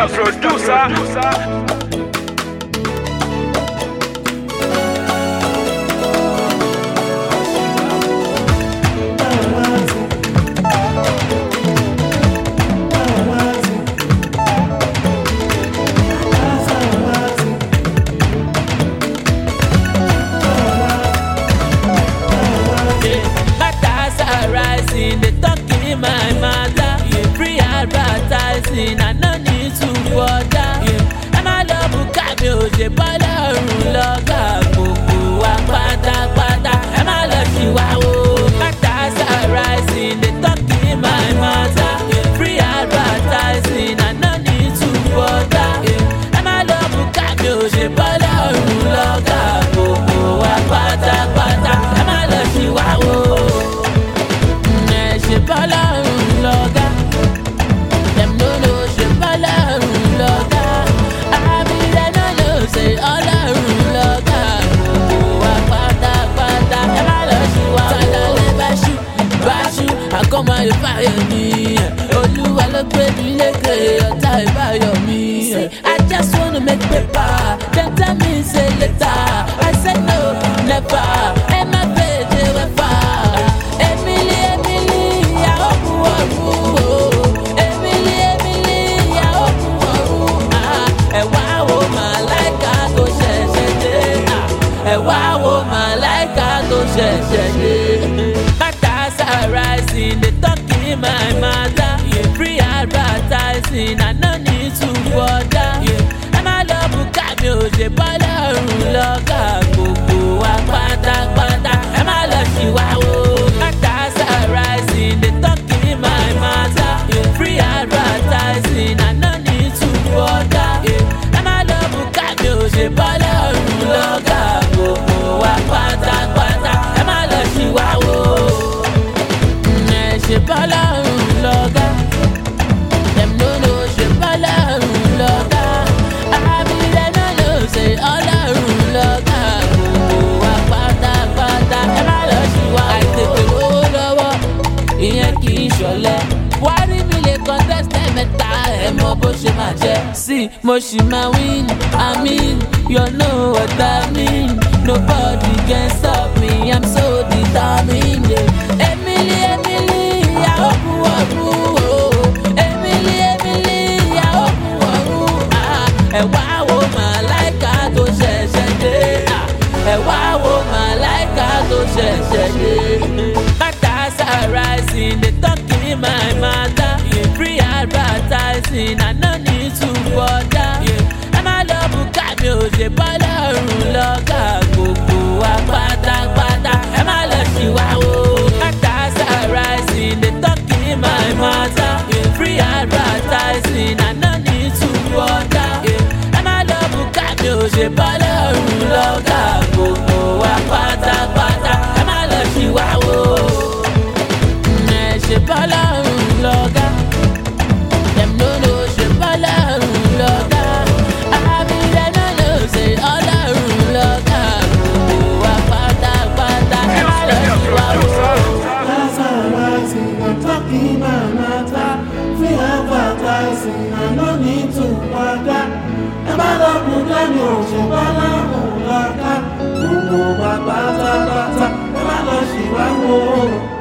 Producer. My mother, free advertising, I no need to bother. I'm a love cabi o je bọ́lá ọ̀run lọ́gà gbogbo wa pátápátá. I'm a love ṣìwáwó, matters are rising, they talking my mother. Free advertising, I no need to bother. I'm a love cabi o je bọ́lá ọ̀run lọ́gà gbogbo wa pátápátá. I'm a love ṣìwáwó, ṣe bọ́lá ọ̀run lọ́gà. Dem no know ṣe bọ́lá ọ̀run lọ́gà. Àbí dem no know ṣe ọlọ́run lọ́gà. Gbogbo wa pátápátá ẹ má lọ ṣì wá. Tọ́lọ́lẹ̀ báṣu àkọ́mọ ìbáyọ̀ mi. Olúwa ló gbé mi lékè ọ̀tá ìbáyọ̀ mi. I just wanna make paper, dem tell me say later. I said no, never, ẹ má fèdè wẹ́fà. Matters are rising, they talking my mother. Free advertising, I no need to bother. I'm a love cabi o je bọ́lá ọ̀run lọ́gà gbogbo wa pátápátá. I'm a love ṣìwáwó. Matters are rising, they talking my mother. Free advertising, I no need to bother. I'm a love cabi o je bọ́lá ọ̀run lọ́gà gbogbo wa pátápátá. I'm a love ṣìwáwó. Ṣe bọ́lá ọ̀run lọ́gà. Dem no know ṣe bọ́lá ọ̀run lọ́gà. Àbí dem no know ṣe ọlọ́run lọ́gà. Gbogbo wa pátápátá ẹ má lọ ṣìwáwó. Àìtètè lówó lọ́wọ́ ìyẹn kì í ṣọ̀lẹ. Wárí mi lè contest mẹ́ta ẹ̀ mọ bó ṣe máa jẹ́. Sí mo ṣì máa win, I mean, you know what I mean. Nobody can stop me, I'm so determined. Emily, I hope you Emily, I hope you ẹ wá wo màláìka tó ṣẹ̀ṣẹ̀ dé. Ẹ wá wo màláìka tó ṣẹ̀ṣẹ̀ dé. Matters are rising, they talking my mother. Free advertising, I no need to bother. I'm a love cabi o je bọ́lá ọ̀run lọ́gà gbogbo wa pátápátá. Ẹ má lọ ṣìwáwó. Matters are rising, they talking my mother. Free advertising, I no need to bother. I'm a love cabi o je bọ́lá ọ̀run lọ́gà gbogbo wa pátápátá. Ẹ má lọ ṣìwáwó. Ṣe bọ́lá ọ̀run lọ́gà. Dem no know ṣe bọ́lá ọ̀run lọ́gà. Àbí dem no know ṣe ọlọ́run lọ́gà. Gbogbo wa pátápátá ẹ má lọ ṣìwáwó. Matters are rising, I'm talking my matter. Free advertising, I no need to bother. Ẹ má lọ bù dání o, ṣe bọ́lá ọ̀run lọ́gà. Gbogbo wa pátápátá ẹ má lọ ṣìwáwó.